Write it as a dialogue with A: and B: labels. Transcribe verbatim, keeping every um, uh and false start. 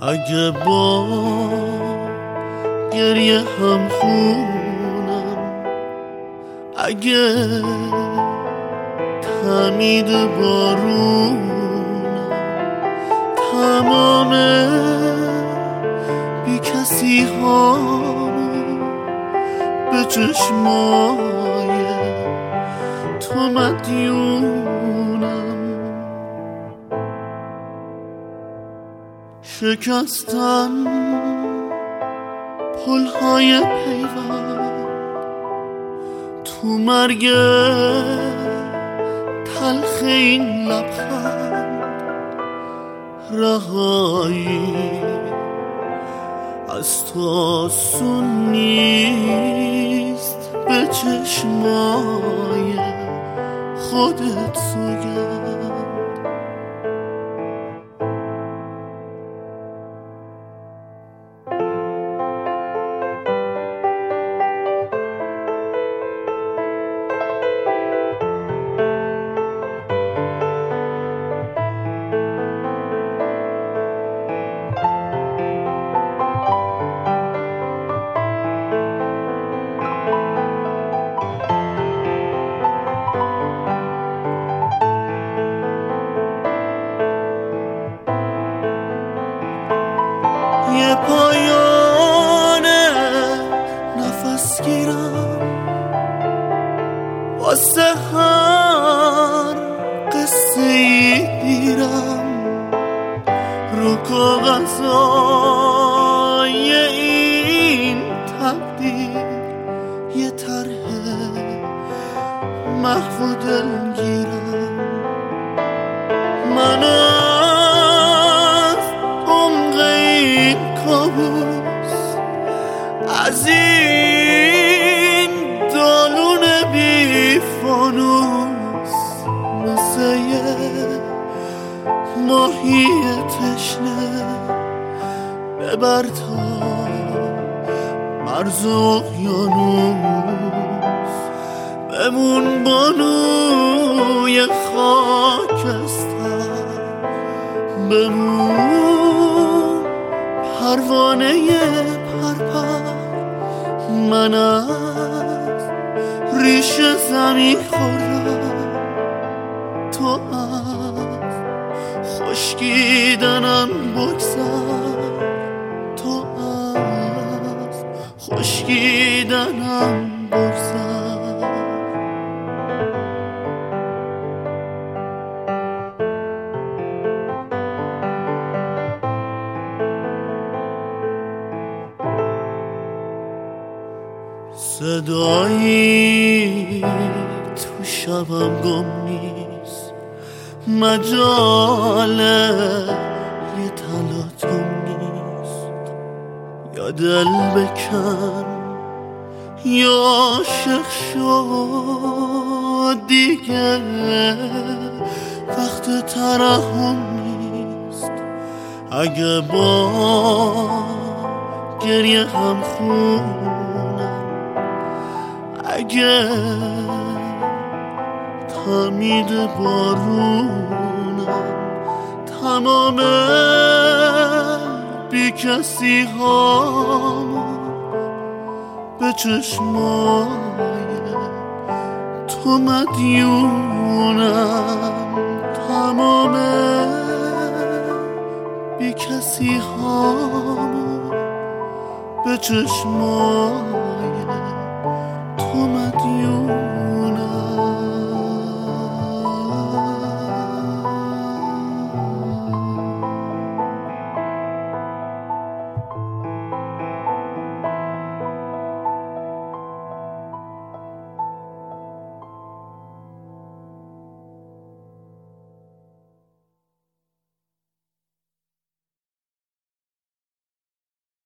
A: اگه با گریه هم خونم، اگه تمید بارونم، تمام بی کسی هامو به چشمای تو مدیونم. شکستم پلهای پیوند تو مرگ تلخ این لبخند، رهایی از تو آسون نیست، به چشمای خودت سوگند. یه پایان نفس گیرم واسه هر قصه ای دیرم، رو کاغذای این تقدیر یه طرح محو و دلگیرم. من از این دالون بی فانوس مثل یه ماهی تشنه ببر تا مرز اقیانوس، بمون بانوی خاکستر، بمون پروانه پرپر. من از ریش زمین خوردم، تو از خشکیدنم بگذر، تو از خشکیدنم بگذر. صدایی تو شبم گم نیست، مجال یه تلاطم نیست. یا دل بکن یا عاشق شو دیگه، وقت ترحم نیست. اگه با گریه هم خونم، اگه تمید بارونم، تمام بی کسی هامو به چشمای تو مدیونم. تمام بی کسی هامو به چشمای تو مدیونم.